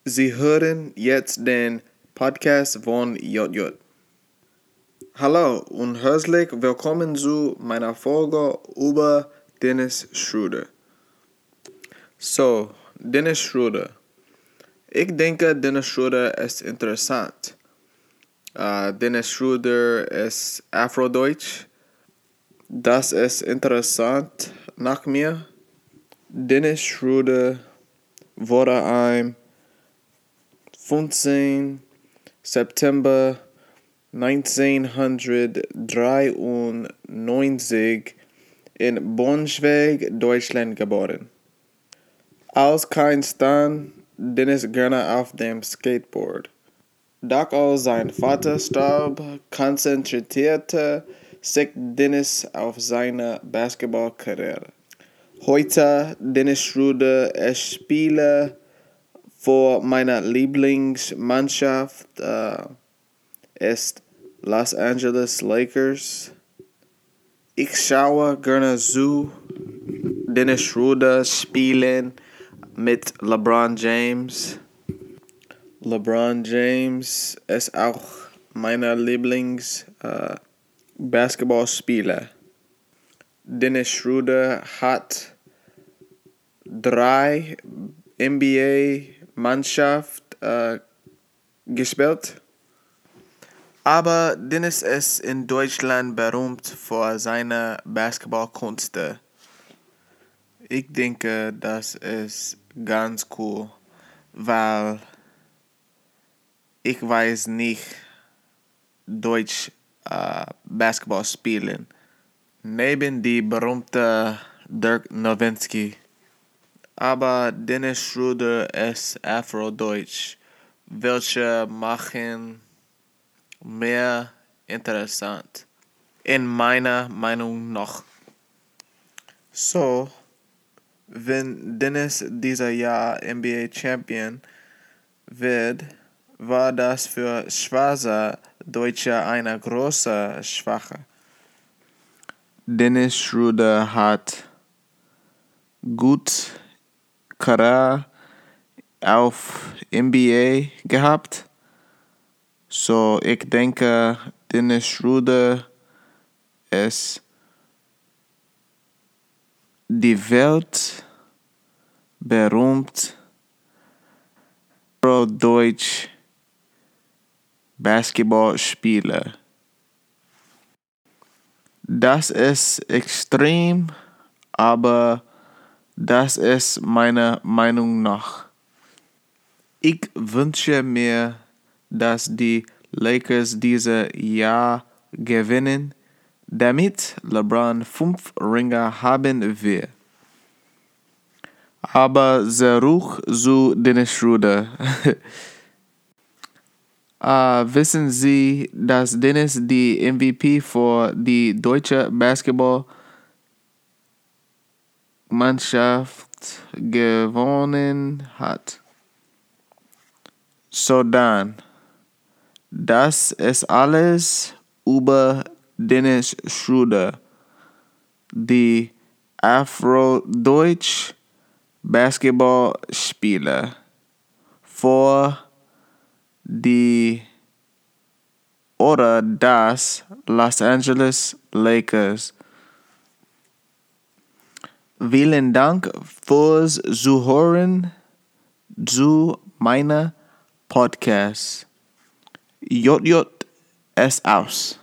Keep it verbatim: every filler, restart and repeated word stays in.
Sie hören jetzt den Podcast von J J. Hallo und herzlich willkommen zu meiner Folge über Dennis Schroeder. So, Dennis Schroeder. Ich denke, Dennis Schroeder ist interessant. Uh, Dennis Schroeder ist Afrodeutsch. Das ist interessant nach mir. Dennis Schroeder wurde am fünfzehnten September neunzehnhundertdreiundneunzig in Braunschweig, Deutschland geboren. Als kein Stan Dennis gerne auf dem Skateboard. Doch als sein Vater starb, konzentrierte sich Dennis auf seine Basketballkarriere. Heute Dennis Schroeder, ich spiele für meine Lieblingsmannschaft äh, ist Los Angeles Lakers. Ich schaue gerne zu Dennis Schroeder spielen mit LeBron James. LeBron James ist auch mein Lieblings äh, Basketballspieler. Dennis Schroeder hat drei N B A-Mannschaft äh, gespielt. Aber Dennis ist in Deutschland berühmt für seine Basketballkünste. Ich denke, das ist ganz cool, weil ich weiß nicht Deutsch äh, Basketball spielen. Neben die berühmte Dirk Nowitzki. Aber Dennis Schroeder ist Afrodeutsch, welche machen mehr interessant, in meiner Meinung nach. So, wenn Dennis dieser Jahr N B A Champion wird, war das für schwarze Deutsche eine große Schwache. Dennis Schroeder hat gut Karriere auf N B A gehabt. So, ich denke, Dennis Schroeder ist die Welt berühmt pro Deutsch Basketballspieler. Das ist extrem, aber das ist meiner Meinung nach. Ich wünsche mir, dass die Lakers dieses Jahr gewinnen, damit LeBron fünf Ringe haben wird. Aber zurück zu Dennis Schroeder. uh, wissen Sie, dass Dennis die M V P für die deutsche Basketballmannschaft gewonnen hat? So dann, das ist alles über Dennis Schroeder, die Afrodeutsch Basketballspieler für die oder das Los Angeles Lakers. Vielen Dank fürs Zuhören zu meiner Podcast. J J ist aus.